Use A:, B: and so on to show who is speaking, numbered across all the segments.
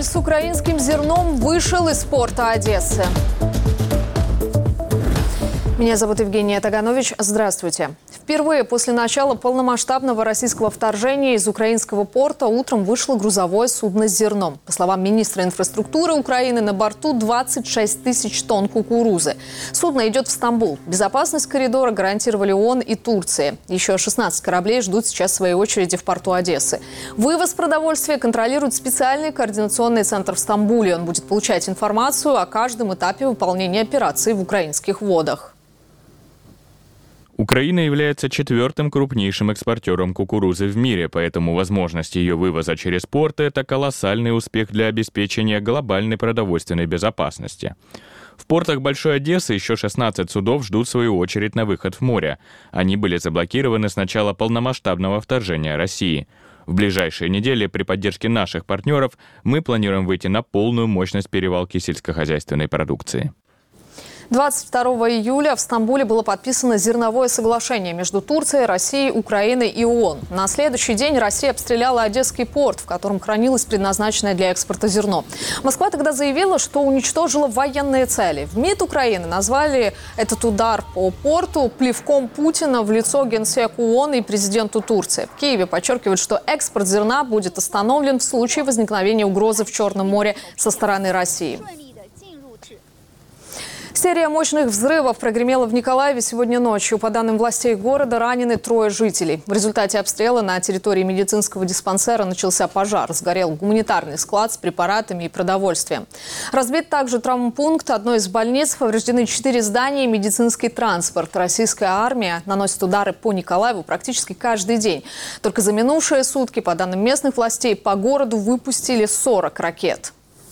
A: с украинским зерном вышел из порта Одессы. Меня зовут Евгения Таганович. Здравствуйте. Впервые после начала полномасштабного российского вторжения из украинского порта утром вышло грузовое судно с зерном. По словам министра инфраструктуры Украины, на борту 26 тысяч тонн кукурузы. Судно идет в Стамбул. Безопасность коридора гарантировали ООН и Турция. Еще 16 кораблей ждут сейчас в своей очереди в порту Одессы. Вывоз продовольствия контролирует специальный координационный центр в Стамбуле. Он будет получать информацию о каждом этапе выполнения операции в украинских водах.
B: Украина является четвертым крупнейшим экспортером кукурузы в мире, поэтому возможность ее вывоза через порты – это колоссальный успех для обеспечения глобальной продовольственной безопасности. В портах Большой Одессы еще 16 судов ждут свою очередь на выход в море. Они были заблокированы с начала полномасштабного вторжения России. В ближайшие недели при поддержке наших партнеров мы планируем выйти на полную мощность перевалки сельскохозяйственной продукции.
A: 22 июля в Стамбуле было подписано зерновое соглашение между Турцией, Россией, Украиной и ООН. На следующий день Россия обстреляла Одесский порт, в котором хранилось предназначенное для экспорта зерно. Москва тогда заявила, что уничтожила военные цели. В МИД Украины назвали этот удар по порту плевком Путина в лицо генсеку ООН и президенту Турции. В Киеве подчеркивают, что экспорт зерна будет остановлен в случае возникновения угрозы в Черном море со стороны России. Серия мощных взрывов прогремела в Николаеве сегодня ночью. По данным властей города, ранены 3 жителей. В результате обстрела на территории медицинского диспансера начался пожар. Сгорел гуманитарный склад с препаратами и продовольствием. Разбит также травмпункт одной из больниц. Повреждены 4 здания и медицинский транспорт. Российская армия наносит удары по Николаеву практически каждый день. Только за минувшие сутки, по данным местных властей, по городу выпустили 40 ракет.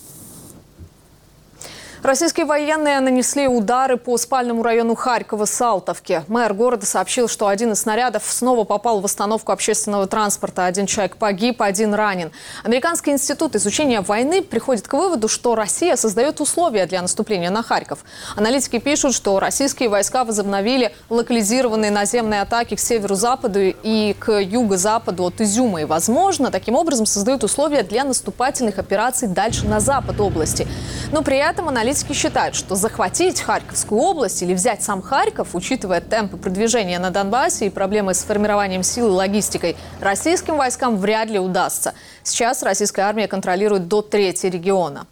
A: Российские военные нанесли удары по спальному району Харькова Салтовки. Мэр города сообщил, что один из снарядов снова попал в остановку общественного транспорта. 1 человек погиб, 1 ранен. Американский институт изучения войны приходит к выводу, что Россия создает условия для наступления на Харьков. Аналитики пишут, что российские войска возобновили локализированные наземные атаки к северо-западу и к юго-западу от Изюма. И, возможно, таким образом создают условия для наступательных операций дальше на запад области. Но при этом аналитики считают, что захватить Харьковскую область или взять сам Харьков, учитывая темпы продвижения на Донбассе и проблемы с формированием сил и логистикой, российским войскам вряд ли удастся. Сейчас российская армия контролирует до трети региона.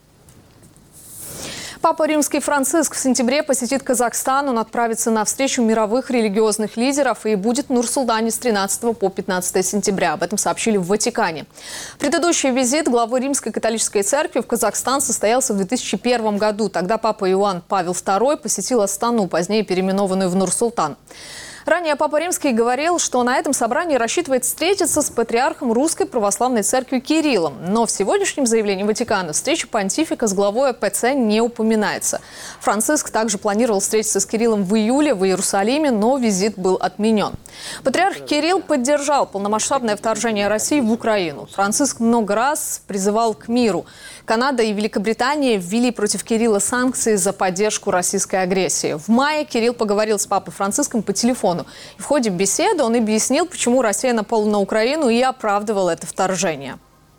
A: Папа Римский Франциск в сентябре посетит Казахстан. Он отправится на встречу мировых религиозных лидеров и будет в Нур-Султане с 13 по 15 сентября. Об этом сообщили в Ватикане. Предыдущий визит главы Римской католической церкви в Казахстан состоялся в 2001 году. Тогда папа Иоанн Павел II посетил Астану, позднее переименованную в Нур-Султан. Ранее Папа Римский говорил, что на этом собрании рассчитывает встретиться с патриархом Русской Православной Церкви Кириллом. Но в сегодняшнем заявлении Ватикана встреча понтифика с главой АПЦ не упоминается. Франциск также планировал встретиться с Кириллом в июле в Иерусалиме, но визит был отменен. Патриарх Кирилл поддержал полномасштабное вторжение России в Украину. Франциск много раз призывал к миру. Канада и Великобритания ввели против Кирилла санкции за поддержку российской агрессии. В мае Кирилл поговорил с папой Франциском по телефону. И в ходе беседы он объяснил, почему Россия напала на Украину, и оправдывал это вторжение.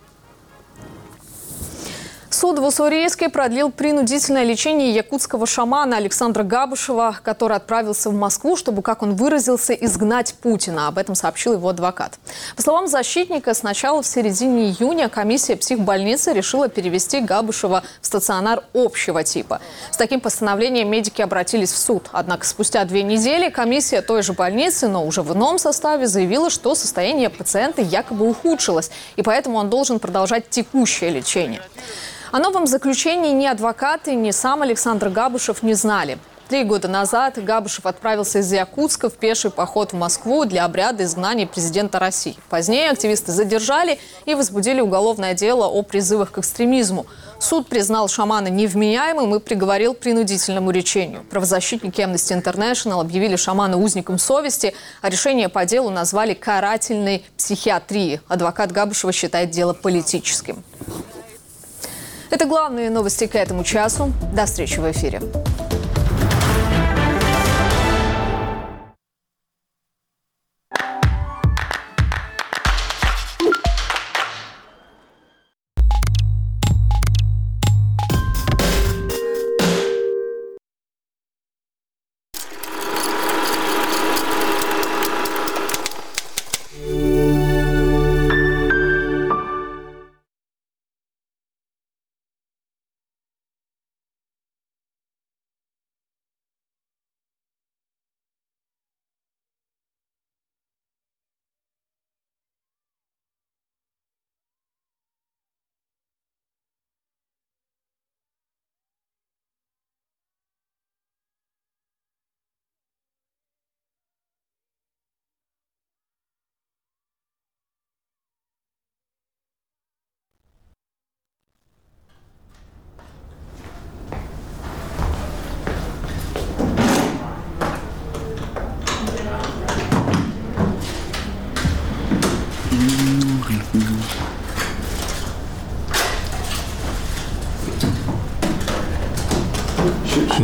A: Суд в Уссурийске продлил принудительное лечение якутского шамана Александра Габышева, который отправился в Москву, чтобы, как он выразился, изгнать Путина. Об этом сообщил его адвокат. По словам защитника, сначала в середине июня комиссия психбольницы решила перевести Габышева в стационар общего типа. С таким постановлением медики обратились в суд. Однако спустя 2 недели комиссия той же больницы, но уже в ином составе, заявила, что состояние пациента якобы ухудшилось, и поэтому он должен продолжать текущее лечение. О новом заключении ни адвокаты, ни сам Александр Габышев не знали. 3 года назад Габышев отправился из Якутска в пеший поход в Москву для обряда изгнания президента России. Позднее активисты задержали и возбудили уголовное дело о призывах к экстремизму. Суд признал шамана невменяемым и приговорил к принудительному лечению. Правозащитники Amnesty International объявили шамана узником совести, а решение по делу назвали карательной психиатрией. Адвокат Габышева считает дело политическим. Это главные новости к этому часу. До встречи в эфире.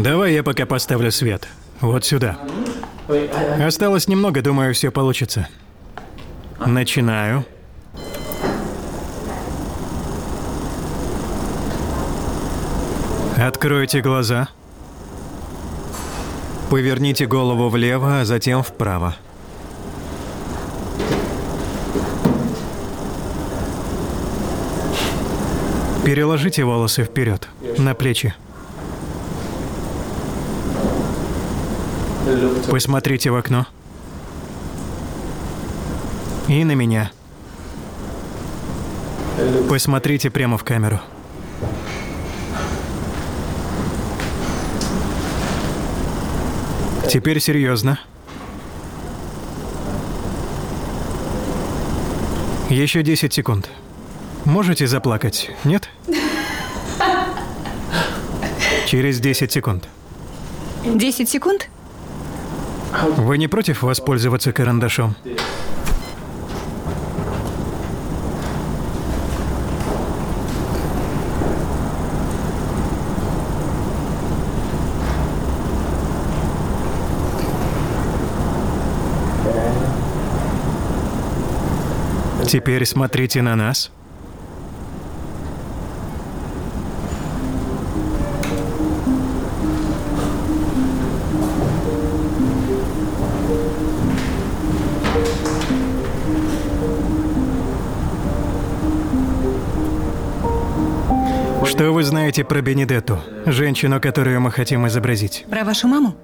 C: Давай я пока поставлю свет. Вот сюда. Осталось немного, думаю, все получится. Начинаю. Откройте глаза. Поверните голову влево, а затем вправо. Переложите волосы вперед, на плечи. Посмотрите в окно. И на меня. Посмотрите прямо в камеру. Теперь серьезно. Еще 10 секунд. Можете заплакать, нет? Через 10 секунд.
D: 10 секунд?
C: Вы не против воспользоваться карандашом? Теперь смотрите на нас. Что вы знаете про Бенедетту, женщину, которую мы хотим изобразить?
D: Про вашу маму?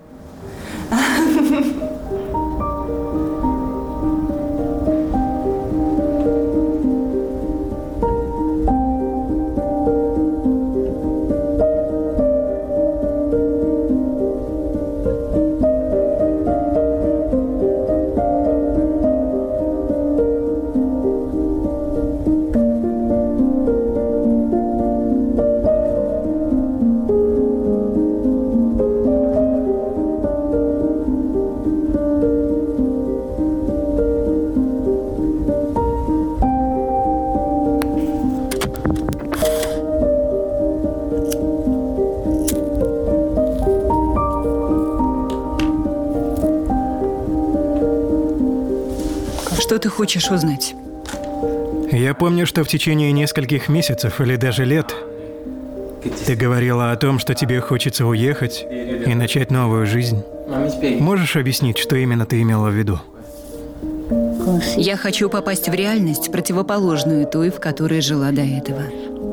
D: Что ты хочешь узнать?
C: Я помню, что в течение нескольких месяцев или даже лет ты говорила о том, что тебе хочется уехать и начать новую жизнь. Можешь объяснить, что именно ты имела в виду?
D: Я хочу попасть в реальность, противоположную той, в которой жила до этого.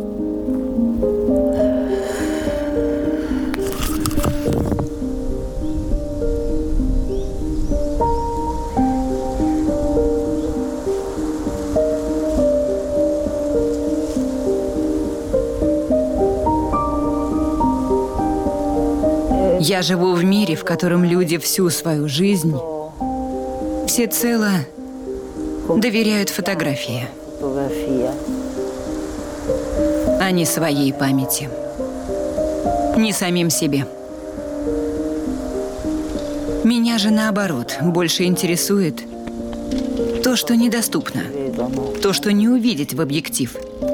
D: Я живу в мире, в котором люди всю свою жизнь всецело доверяют фотографии, а не своей памяти, не самим себе. Меня же, наоборот, больше интересует то, что недоступно, то, что не увидеть в объектив.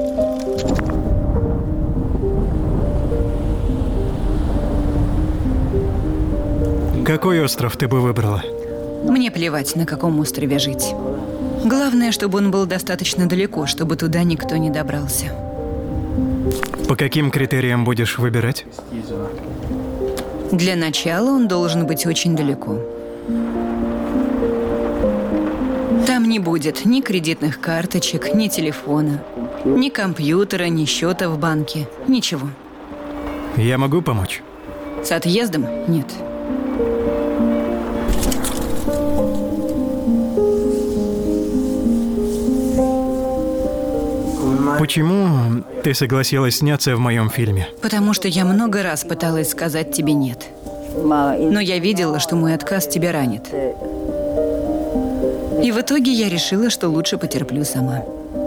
C: Какой остров ты бы выбрала?
D: Мне плевать, на каком острове жить. Главное, чтобы он был достаточно далеко, чтобы туда никто не добрался.
C: По каким критериям будешь выбирать?
D: Для начала он должен быть очень далеко. Там не будет ни кредитных карточек, ни телефона, ни компьютера, ни счета в банке, ничего.
C: Я могу помочь?
D: С отъездом? Нет.
C: Почему ты согласилась сняться в моем фильме?
D: Потому что я много раз пыталась сказать тебе «нет». Но я видела, что мой отказ тебя ранит. И в итоге я решила, что лучше потерплю сама.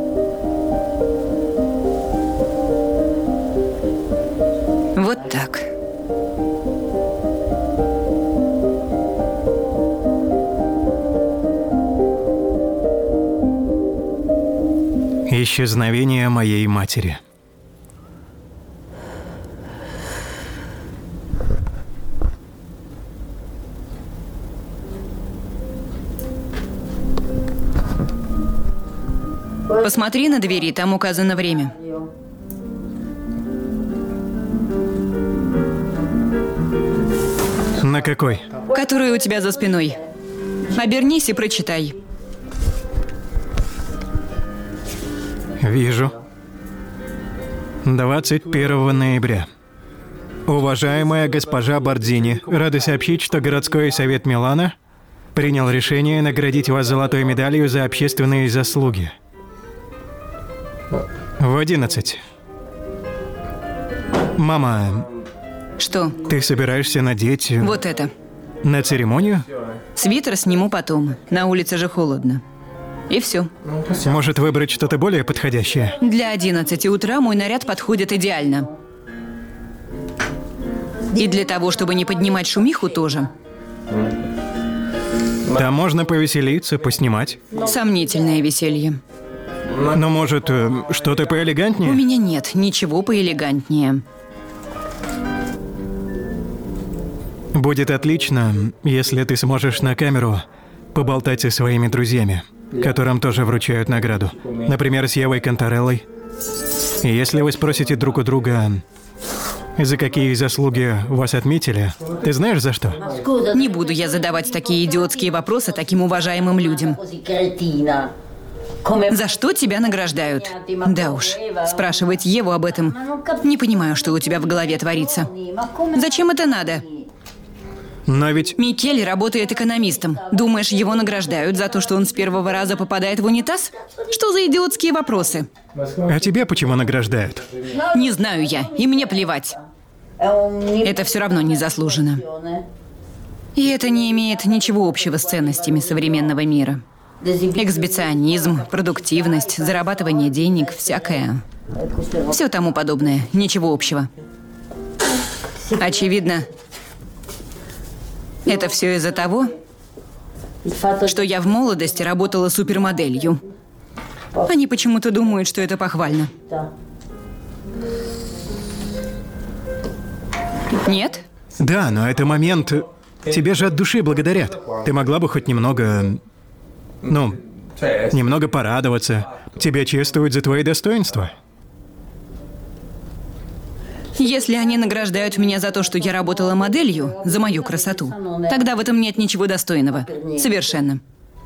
D: Вот так.
C: Исчезновение моей матери.
D: Посмотри на двери, там указано время.
C: На какой?
D: Которая у тебя за спиной. Обернись и прочитай.
C: Вижу. 21 ноября. Уважаемая госпожа Бардини, рада сообщить, что городской совет Милана принял решение наградить вас золотой медалью за общественные заслуги. В 11. Мама,
D: Что?
C: ты собираешься надеть
D: Вот это.
C: на церемонию?
D: Свитер сниму потом. На улице же холодно. И все.
C: Может, выбрать что-то более подходящее?
D: Для 11 утра мой наряд подходит идеально. И для того, чтобы не поднимать шумиху, тоже.
C: Там можно повеселиться, поснимать.
D: Сомнительное веселье.
C: Но, может, что-то
D: У
C: поэлегантнее?
D: меня нет ничего поэлегантнее.
C: Будет отлично, если ты сможешь на камеру поболтать со своими друзьями, которым тоже вручают награду. Например, с Евой Контореллой. И если вы спросите друг у друга, за какие заслуги вас отметили, ты знаешь за что?
D: Не буду я задавать такие идиотские вопросы таким уважаемым людям. За что тебя награждают? Да уж, спрашивать Еву об этом. Не понимаю, что у тебя в голове творится. Зачем это надо?
C: Но ведь...
D: Микель работает экономистом. Думаешь, его награждают за то, что он с первого раза попадает в унитаз? Что за идиотские вопросы?
C: А тебя почему награждают?
D: Не знаю я, и мне плевать. Это все равно не заслужено. И это не имеет ничего общего с ценностями современного мира. Эксбиционизм, продуктивность, зарабатывание денег, всякое. Все тому подобное, ничего общего. Очевидно, это все из-за того, что я в молодости работала супермоделью. Они почему-то думают, что это похвально. Нет?
C: Да, но это момент... Тебе же от души благодарят. Ты могла бы хоть немного... Ну, немного порадоваться. Тебя чествуют за твои достоинства.
D: Если они награждают меня за то, что я работала моделью, за мою красоту, тогда в этом нет ничего достойного. Совершенно.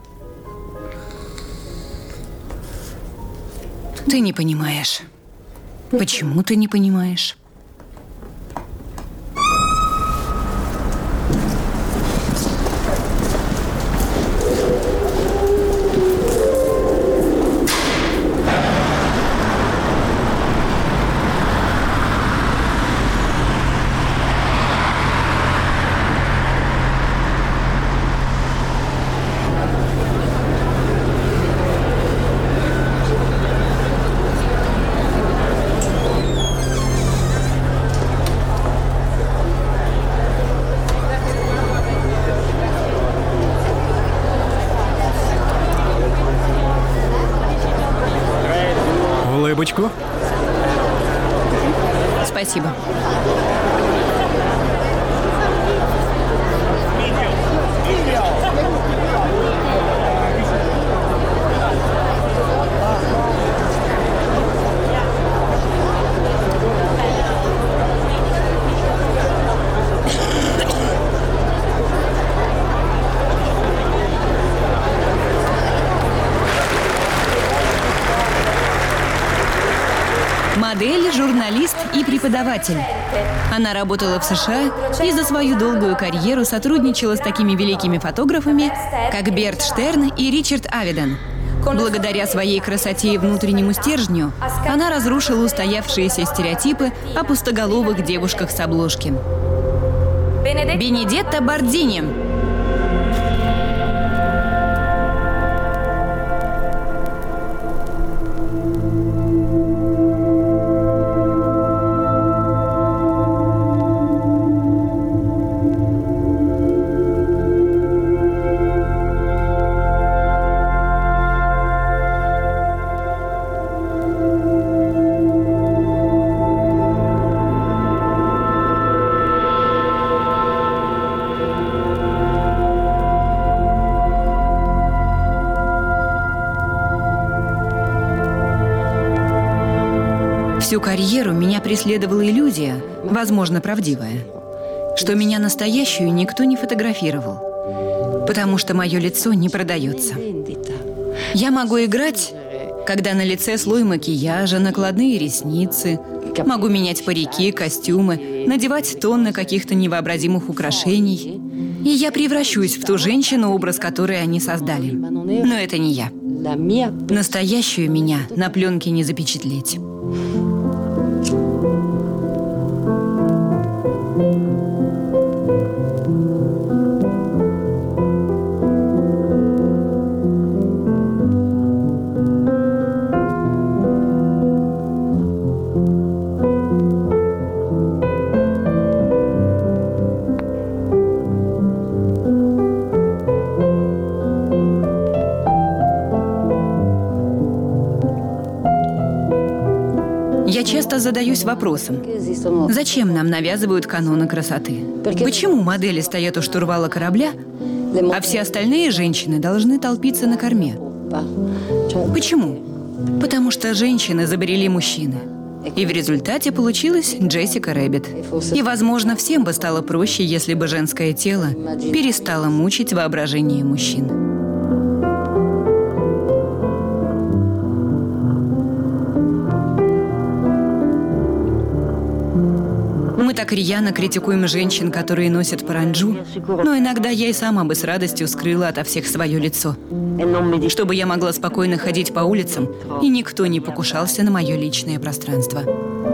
D: Ты не понимаешь. Почему ты не понимаешь?
C: Улыбочку.
D: Спасибо. Модель, журналист и преподаватель. Она работала в США и за свою долгую карьеру сотрудничала с такими великими фотографами, как Берт Штерн и Ричард Авидон. Благодаря своей красоте и внутреннему стержню она разрушила устоявшиеся стереотипы о пустоголовых девушках с обложки. Бенедетта Бардини. Всю карьеру меня преследовала иллюзия, возможно, правдивая, что меня настоящую никто не фотографировал, потому что мое лицо не продается. Я могу играть, когда на лице слой макияжа, накладные ресницы, могу менять парики, костюмы, надевать тонны каких-то невообразимых украшений. И я превращусь в ту женщину, образ которой они создали. Но это не я. Настоящую меня на пленке не запечатлеть. Я часто задаюсь вопросом, зачем нам навязывают каноны красоты? Почему модели стоят у штурвала корабля, а все остальные женщины должны толпиться на корме? Почему? Потому что женщины забрели мужчины. И в результате получилась Джессика Рэббит. И, возможно, всем бы стало проще, если бы женское тело перестало мучить воображение мужчин. Мы так рьяно критикуем женщин, которые носят паранджу, но иногда я и сама бы с радостью скрыла ото всех свое лицо, чтобы я могла спокойно ходить по улицам, и никто не покушался на мое личное пространство.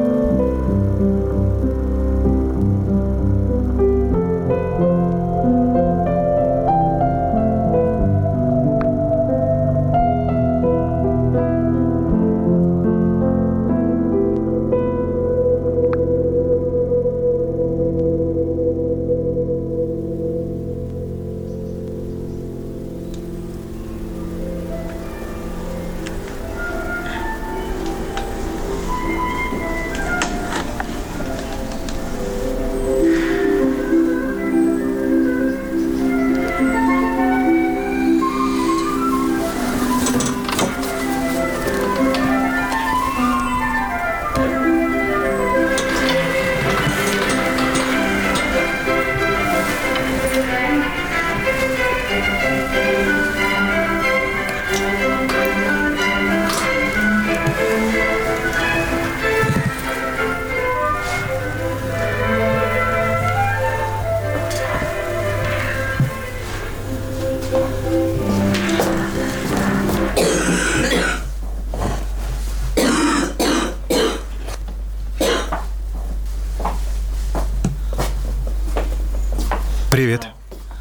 C: Привет.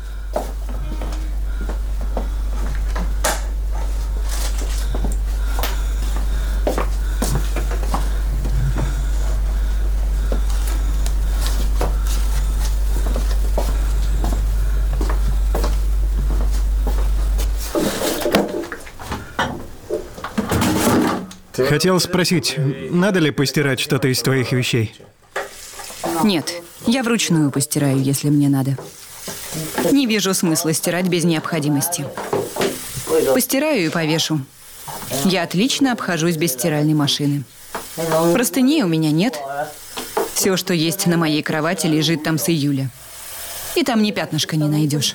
C: Хотел спросить, надо ли постирать что-то из твоих вещей?
D: Нет, я вручную постираю, если мне надо. Не вижу смысла стирать без необходимости. Постираю и повешу. Я отлично обхожусь без стиральной машины. Простыней у меня нет. Все, что есть на моей кровати, лежит там с июля. И там ни пятнышка не найдешь.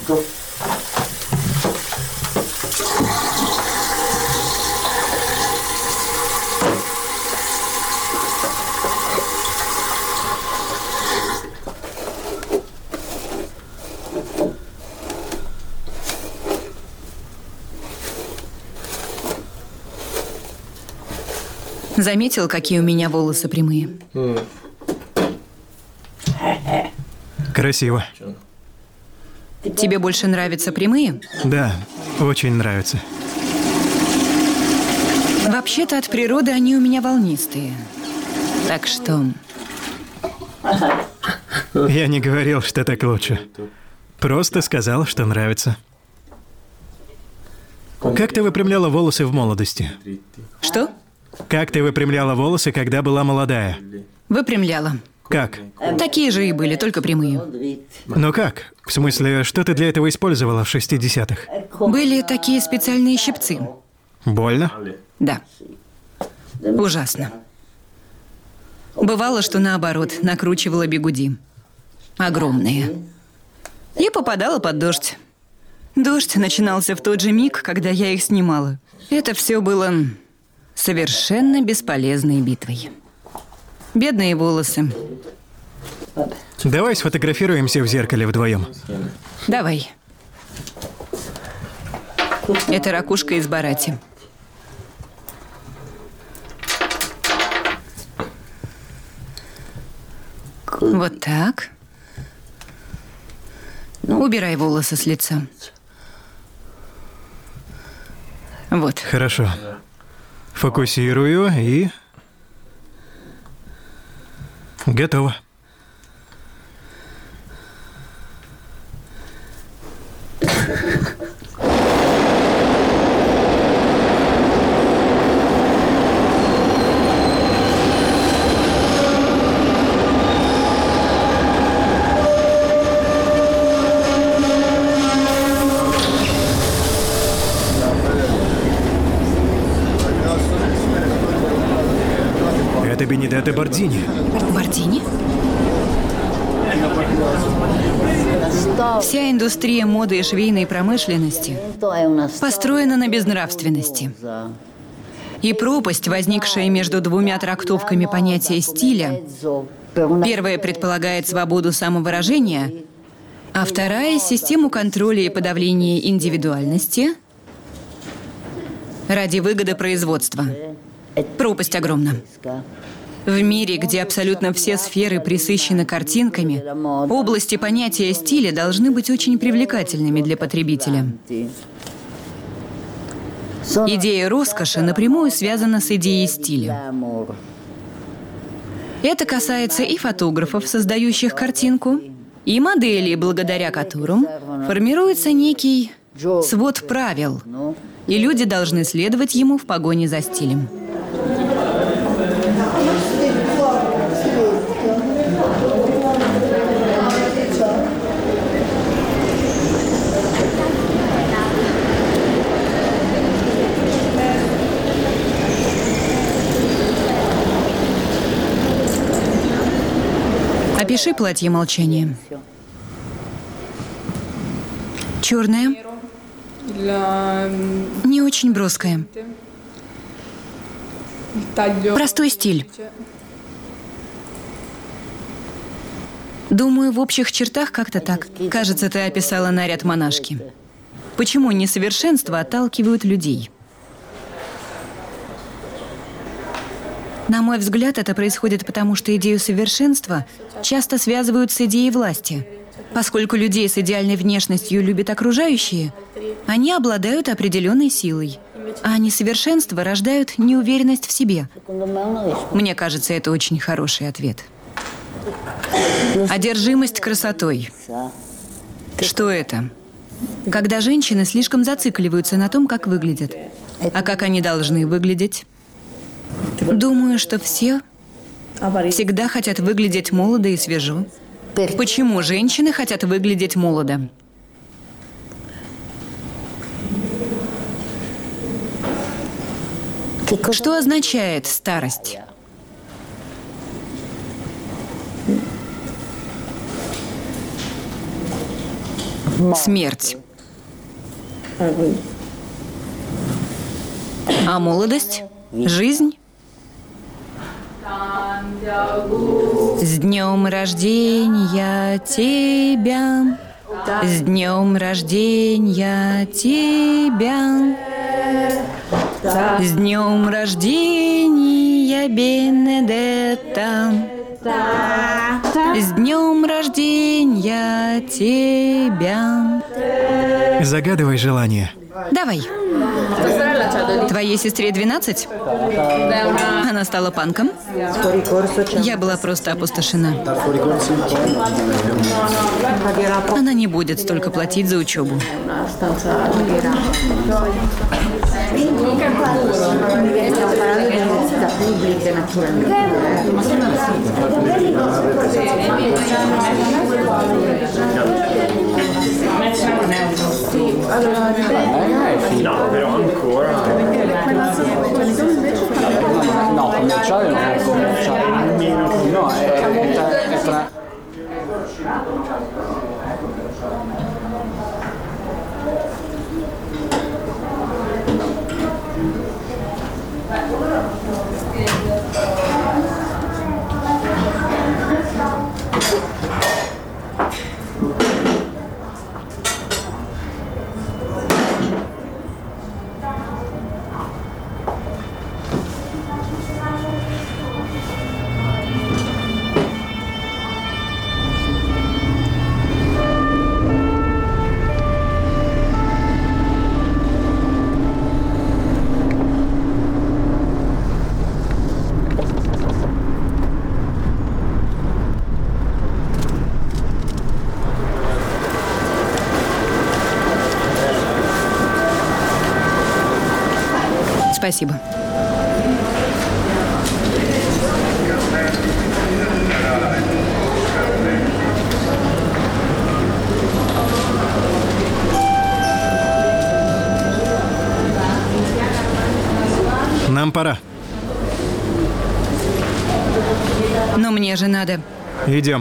D: Заметил, какие у меня волосы прямые?
C: Красиво.
D: Тебе больше нравятся прямые?
C: Да, очень нравится.
D: Вообще-то от природы они у меня волнистые. Так что...
C: Я не говорил, что так лучше. Просто сказал, что нравится. Как ты выпрямляла волосы в молодости?
D: Что?
C: Как ты выпрямляла волосы, когда была молодая?
D: Выпрямляла.
C: Как?
D: Такие же и были, только прямые.
C: Ну как? В смысле, что ты для этого использовала в 60-х?
D: Были такие специальные щипцы.
C: Больно?
D: Да. Ужасно. Бывало, что наоборот, накручивала бигуди. Огромные. И попадала под дождь. Дождь начинался в тот же миг, когда я их снимала. Это все было совершенно бесполезной битвой. Бедные волосы.
C: Давай сфотографируемся в зеркале вдвоем.
D: Давай. Это ракушка из Барати. Вот так. Убирай волосы с лица. Вот.
C: Хорошо. Фокусирую и... Готово. Это Бенедетто Бордини.
D: Бордини? Вся индустрия моды и швейной промышленности построена на безнравственности. И пропасть, возникшая между двумя трактовками понятия стиля, первая предполагает свободу самовыражения, а вторая – систему контроля и подавления индивидуальности ради выгоды производства. Пропасть огромна. В мире, где абсолютно все сферы пресыщены картинками, области понятия стиля должны быть очень привлекательными для потребителя. Идея роскоши напрямую связана с идеей стиля. Это касается и фотографов, создающих картинку, и моделей, благодаря которым формируется некий свод правил, и люди должны следовать ему в погоне за стилем. Опиши платье молчания. Черное. Не очень броское. Простой стиль. Думаю, в общих чертах как-то так. Кажется, ты описала наряд монашки. Почему несовершенства отталкивают людей? На мой взгляд, это происходит потому, что идею совершенства часто связывают с идеей власти. Поскольку людей с идеальной внешностью любят окружающие, они обладают определенной силой, а несовершенства рождают неуверенность в себе. Мне кажется, это очень хороший ответ. Одержимость красотой. Что это? Когда женщины слишком зацикливаются на том, как выглядят. А как они должны выглядеть? Думаю, что все всегда хотят выглядеть молодо и свежо. Почему женщины хотят выглядеть молодо? Что означает старость? Смерть. А молодость? Жизнь? С днем рождения тебя, с днем рождения тебя, с днем рождения, Бенедетто, с днем рождения тебя.
C: Загадывай желание.
D: Давай. Твоей сестре 12? Она стала панком? Я была просто опустошена. Она не будет столько платить за учебу.
E: No, però ancora. No, commerciale non è commerciale. No, è tra...
D: Спасибо.
C: Нам пора.
D: Но мне же надо.
C: Идем.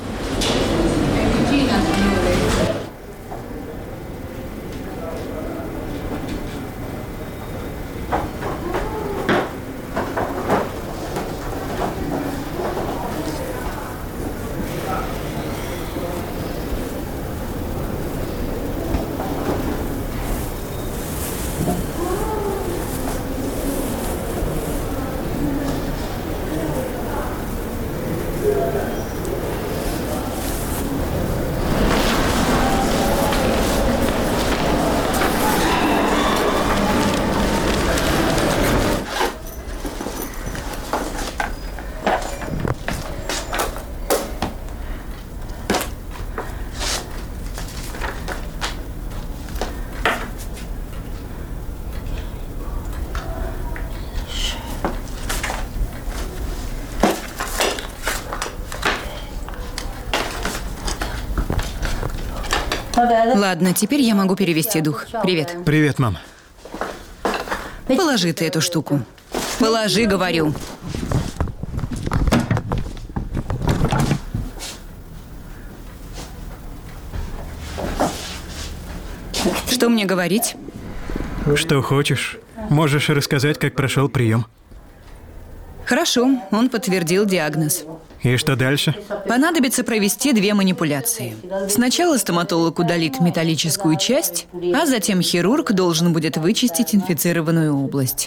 D: Ладно, теперь я могу перевести дух. Привет.
C: Привет, мам.
D: Положи ты эту штуку. Положи, говорю. Что мне говорить?
C: Что хочешь. Можешь рассказать, как прошел прием.
D: Хорошо, он подтвердил диагноз.
C: И что дальше?
D: Понадобится провести 2 манипуляции. Сначала стоматолог удалит металлическую часть, а затем хирург должен будет вычистить инфицированную область.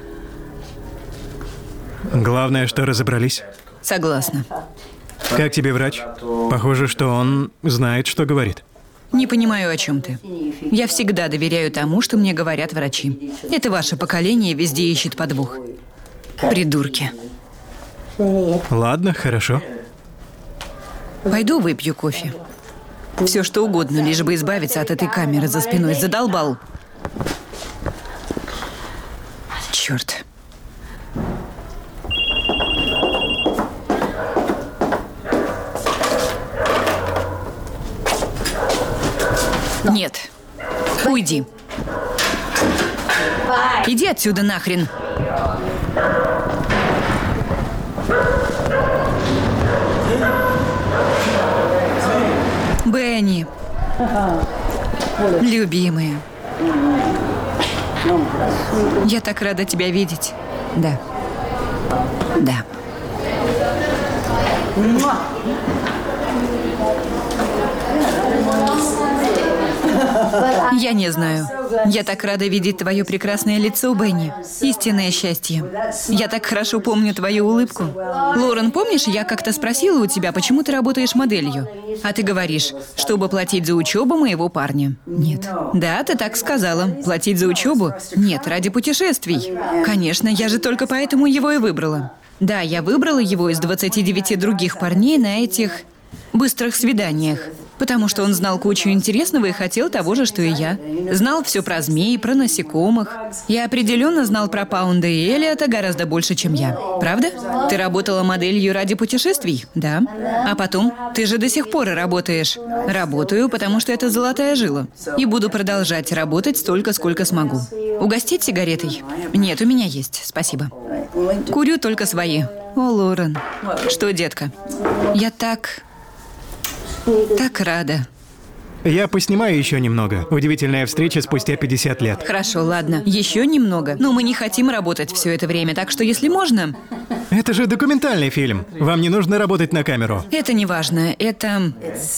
C: Главное, что разобрались.
D: Согласна.
C: Как тебе врач? Похоже, что он знает, что говорит.
D: Не понимаю, о чем ты. Я всегда доверяю тому, что мне говорят врачи. Это ваше поколение везде ищет подвох. Придурки.
C: Ладно, хорошо.
D: Пойду выпью кофе. Все что угодно, лишь бы избавиться от этой камеры за спиной. Задолбал. Черт. Нет. Уйди. Иди отсюда нахрен. Бенни. Любимая. Я так рада тебя видеть. Да. Да. Я не знаю. Я так рада видеть твое прекрасное лицо, Бенни. Истинное счастье. Я так хорошо помню твою улыбку. Лорен, помнишь, я как-то спросила у тебя, почему ты работаешь моделью? А ты говоришь, чтобы платить за учебу моего парня. Нет. Да, ты так сказала. Платить за учебу? Нет, ради путешествий. Конечно, я же только поэтому его и выбрала. Да, я выбрала его из 29 других парней на этих быстрых свиданиях. Потому что он знал кучу интересного и хотел того же, что и я. Знал все про змей, про насекомых. Я определенно знал про Паунда и Элиота гораздо больше, чем я. Правда? Ты работала моделью ради путешествий? Да. А потом? Ты же до сих пор и работаешь. Работаю, потому что это золотая жила. И буду продолжать работать столько, сколько смогу. Угостить сигаретой? Нет, у меня есть, спасибо. Курю только свои. О, Лорен. Что, детка? Я так рада.
C: Я поснимаю еще немного. Удивительная встреча спустя 50 лет.
D: Хорошо, ладно. Еще немного. Но мы не хотим работать все это время, так что если можно...
C: Это же документальный фильм. Вам не нужно работать на камеру.
D: Это не важно. Это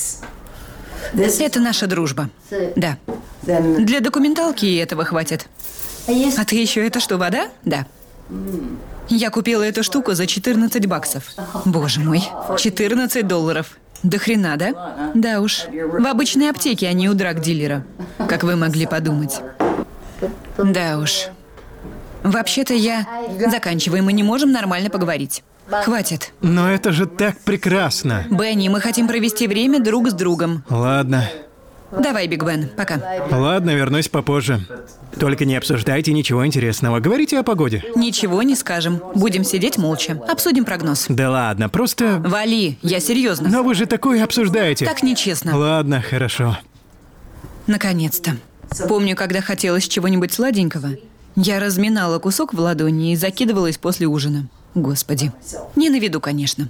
D: наша дружба. Да. Для документалки и этого хватит. А ты еще это что, вода? Да. Я купила эту штуку за $14. Боже мой, $14. До хрена, да? Да уж. В обычной аптеке, а не у драг-дилера. Как вы могли подумать. Да уж. Вообще-то Заканчивай, мы не можем нормально поговорить. Хватит.
C: Но это же так прекрасно.
D: Бенни, мы хотим провести время друг с другом.
C: Ладно.
D: Давай, Биг Бен, пока.
C: Ладно, вернусь попозже. Только не обсуждайте ничего интересного. Говорите о погоде.
D: Ничего не скажем. Будем сидеть молча. Обсудим прогноз.
C: Да ладно, просто...
D: Вали, я серьезно.
C: Но вы же такое обсуждаете.
D: Так нечестно.
C: Ладно, хорошо.
D: Наконец-то. Помню, когда хотелось чего-нибудь сладенького, я разминала кусок в ладони и закидывалась после ужина. Господи. Не на виду, конечно.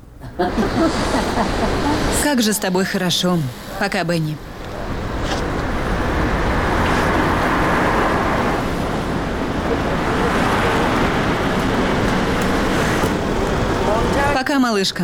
D: Как же с тобой хорошо. Пока, Бенни. Пока, малышка.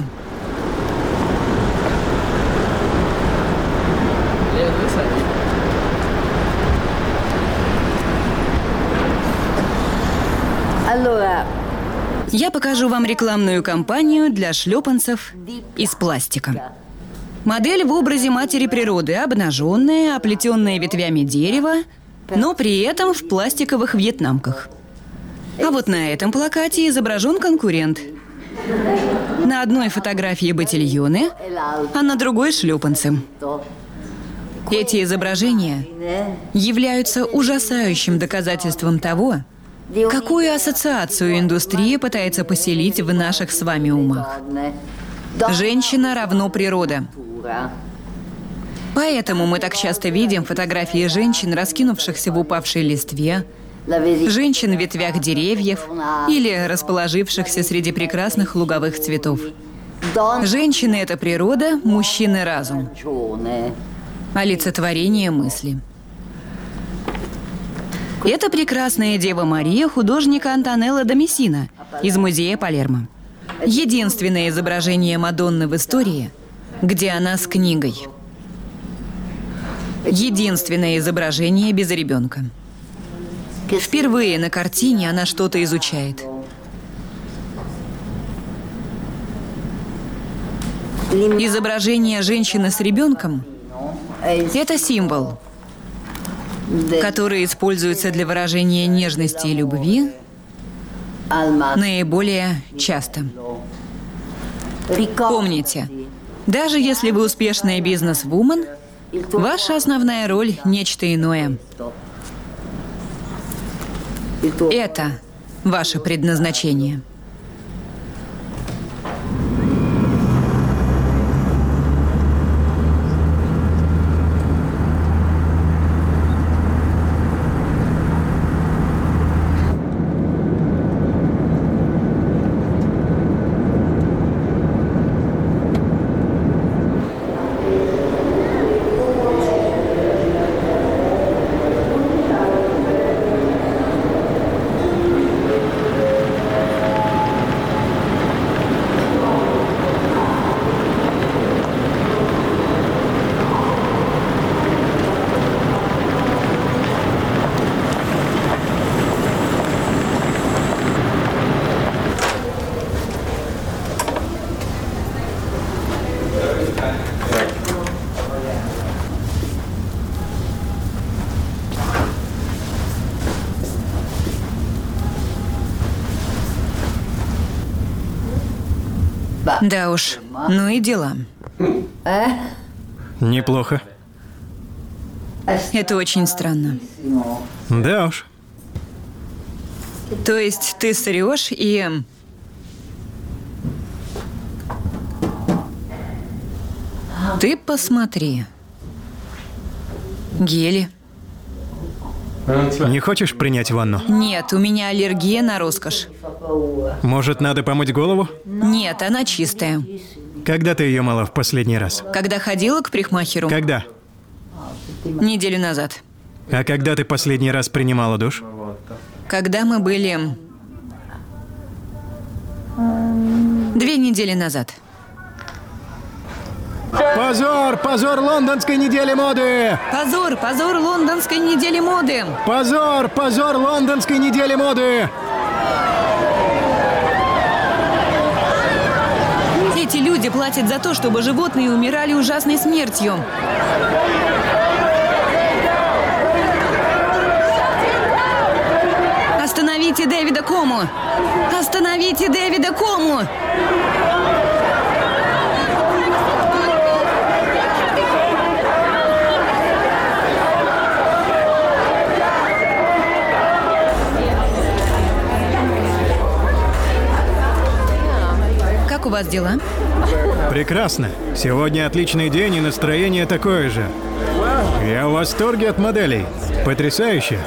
D: Я покажу вам рекламную кампанию для шлепанцев из пластика. Модель в образе матери природы, обнаженная, оплетенная ветвями дерева, но при этом в пластиковых вьетнамках. А вот на этом плакате изображен конкурент. На одной фотографии ботильоны, а на другой шлепанцы. Эти изображения являются ужасающим доказательством того, какую ассоциацию индустрия пытается поселить в наших с вами умах. Женщина равно природа. Поэтому мы так часто видим фотографии женщин, раскинувшихся в упавшей листве, женщин в ветвях деревьев или расположившихся среди прекрасных луговых цветов. Женщины — это природа, мужчины — разум. Олицетворение мысли. Это прекрасная Дева Мария художника Антонелло да Мессина из музея Палермо. Единственное изображение Мадонны в истории, где она с книгой. Единственное изображение без ребенка. Впервые на картине она что-то изучает. Изображение женщины с ребенком – это символ, который используется для выражения нежности и любви наиболее часто. Помните, даже если вы успешная бизнес-вумен, ваша основная роль – нечто иное. Это ваше предназначение. Да уж, ну и дела.
C: Неплохо.
D: Это очень странно.
C: Да уж.
D: То есть ты срешь и... Ты посмотри. Гели.
C: Не хочешь принять ванну?
D: Нет, у меня аллергия на роскошь.
C: Может, надо помыть голову?
D: Нет, она чистая.
C: Когда ты ее мыла в последний раз?
D: Когда ходила к парикмахеру?
C: Когда?
D: Неделю назад.
C: А когда ты последний раз принимала душ?
D: Когда мы были... 2 недели назад.
C: Позор! Позор лондонской недели моды!
D: Позор! Позор лондонской недели моды!
C: Позор! Позор лондонской недели моды!
D: Эти люди платят за то, чтобы животные умирали ужасной смертью. Остановите Дэвида Кому! Остановите Дэвида Кому! Как у вас дела?
C: Прекрасно. Сегодня отличный день и настроение такое же. Я в восторге от моделей. Потрясающе.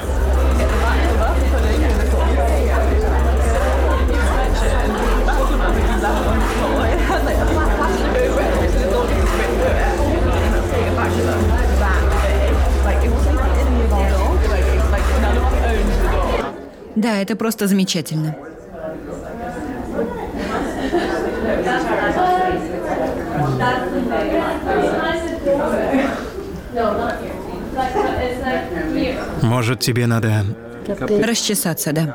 D: Да, это просто замечательно.
C: Может, тебе надо...
D: Расчесаться, да.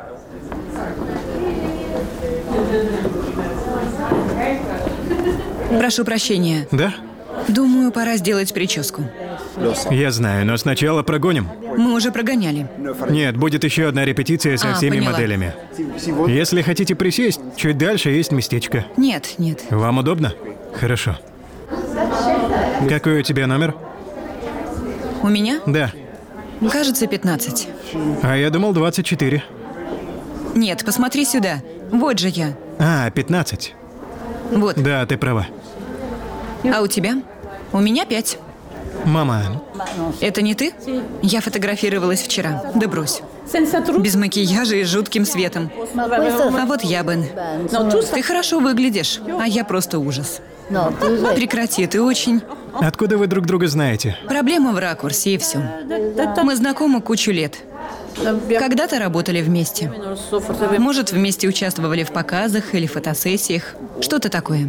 D: Прошу прощения.
C: Да?
D: Думаю, пора сделать прическу.
C: Я знаю, но сначала прогоним.
D: Мы уже прогоняли.
C: Нет, будет еще одна репетиция со всеми
D: поняла.
C: моделями. Если хотите присесть, чуть дальше есть местечко.
D: Нет, нет.
C: Вам удобно? Хорошо. Какой у тебя номер?
D: У меня?
C: Да.
D: Кажется, 15.
C: А я думал 24.
D: Нет, посмотри сюда. Вот же я.
C: А, 15.
D: Вот.
C: Да, ты права.
D: А у тебя? У меня 5.
C: Мама,
D: Это не ты? Я фотографировалась вчера. Да брось. Без макияжа и с жутким светом. А вот я, Бен. Ты хорошо выглядишь, а я просто ужас. Прекрати, ты очень...
C: откуда вы друг друга знаете?
D: Проблема в ракурсе, и все. Мы знакомы кучу лет. Когда-то работали вместе. Может, вместе участвовали в показах или фотосессиях. Что-то такое.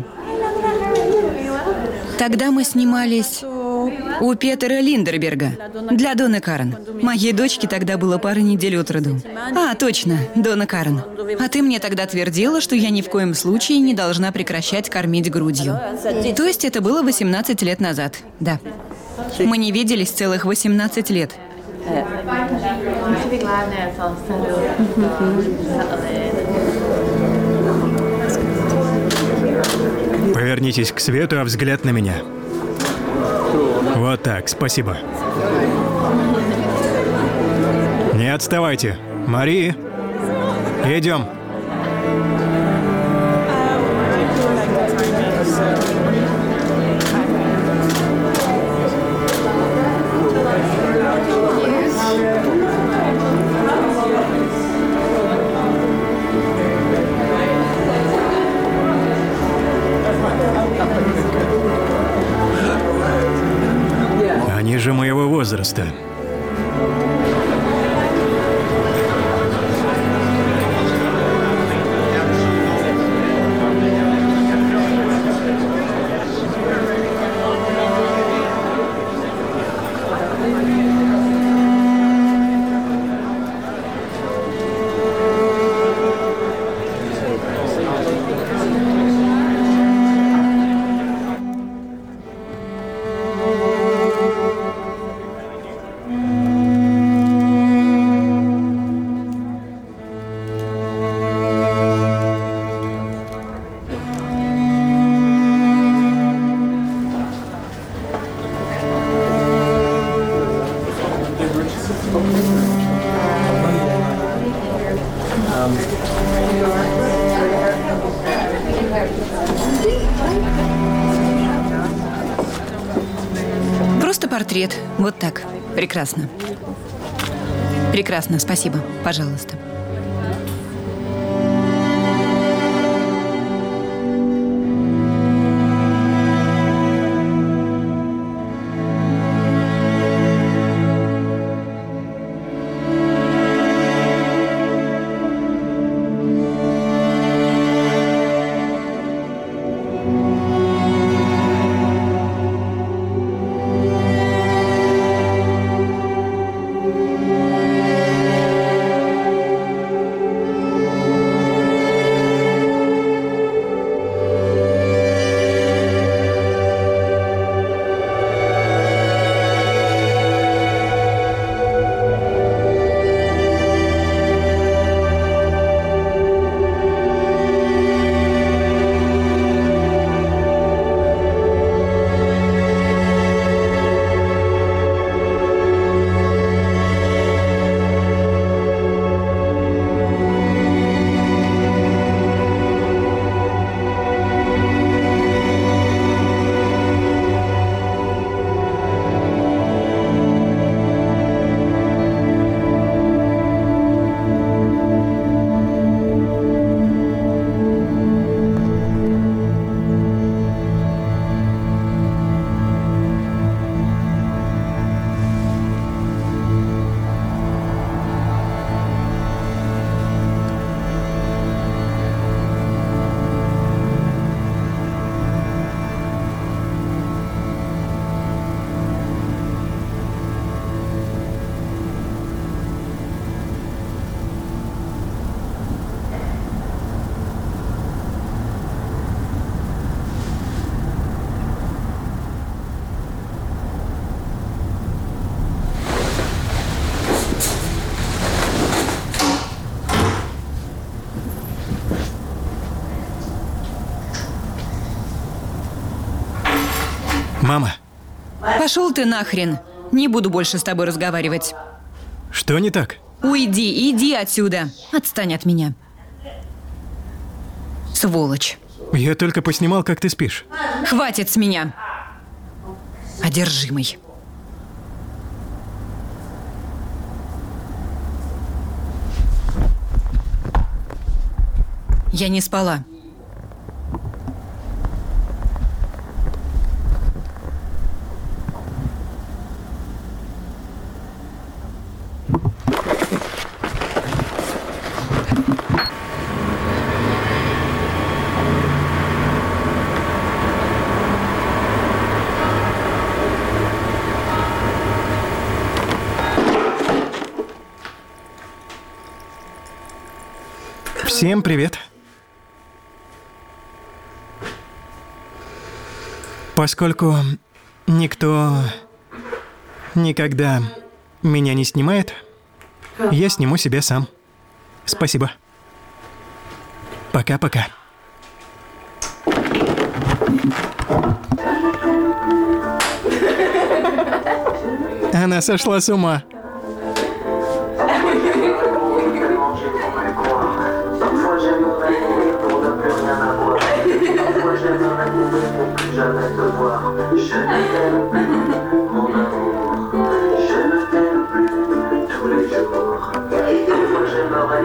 D: Тогда мы снимались у Петера Линдерберга для Доны Карен. Моей дочке тогда было пара недель от роду. А, точно, Дона Карен. А ты мне тогда твердила, что я ни в коем случае не должна прекращать кормить грудью. То есть это было 18 лет назад, да. Мы не виделись целых 18 лет.
C: Повернитесь к свету, а взгляд на меня. Вот так, спасибо. Не отставайте. Мари, идем. Они же моего возраста.
D: Просто портрет. Вот так. Прекрасно. Прекрасно, спасибо. Пожалуйста.
C: Мама,
D: Пошел ты нахрен. Не буду больше с тобой разговаривать.
C: что не так?
D: Уйди, иди отсюда. Отстань от меня. Сволочь.
C: Я только поснимал, как ты спишь.
D: Хватит с меня. Одержимый. Я не спала.
C: Всем привет. Поскольку никто никогда меня не снимает, я сниму себя сам. Спасибо. Пока-пока. Она сошла с ума.